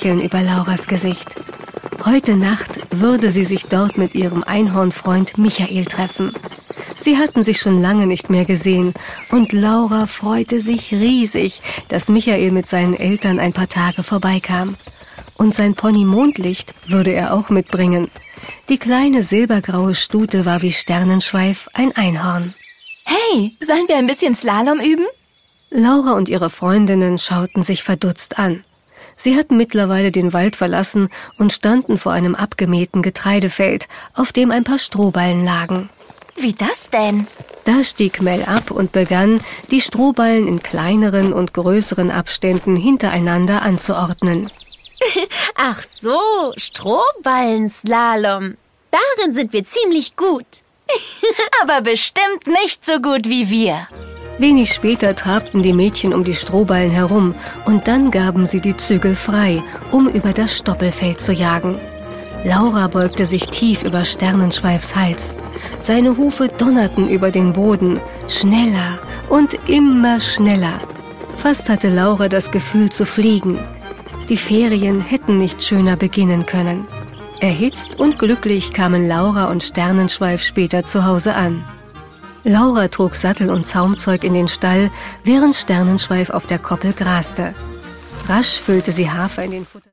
Lächeln über Lauras Gesicht. Heute Nacht würde sie sich dort mit ihrem Einhornfreund Michael treffen. Sie hatten sich schon lange nicht mehr gesehen und Laura freute sich riesig, dass Michael mit seinen Eltern ein paar Tage vorbeikam. Und sein Pony Mondlicht würde er auch mitbringen. Die kleine silbergraue Stute war wie Sternenschweif ein Einhorn. Hey, sollen wir ein bisschen Slalom üben? Laura und ihre Freundinnen schauten sich verdutzt an. Sie hatten mittlerweile den Wald verlassen und standen vor einem abgemähten Getreidefeld, auf dem ein paar Strohballen lagen. Wie das denn? Da stieg Mel ab und begann, die Strohballen in kleineren und größeren Abständen hintereinander anzuordnen. Ach so, Strohballen-Slalom. Darin sind wir ziemlich gut. Aber bestimmt nicht so gut wie wir. Wenig später trabten die Mädchen um die Strohballen herum und dann gaben sie die Zügel frei, um über das Stoppelfeld zu jagen. Laura beugte sich tief über Sternenschweifs Hals. Seine Hufe donnerten über den Boden, schneller und immer schneller. Fast hatte Laura das Gefühl zu fliegen. Die Ferien hätten nicht schöner beginnen können. Erhitzt und glücklich kamen Laura und Sternenschweif später zu Hause an. Laura trug Sattel und Zaumzeug in den Stall, während Sternenschweif auf der Koppel graste. Rasch füllte sie Hafer in den Futter.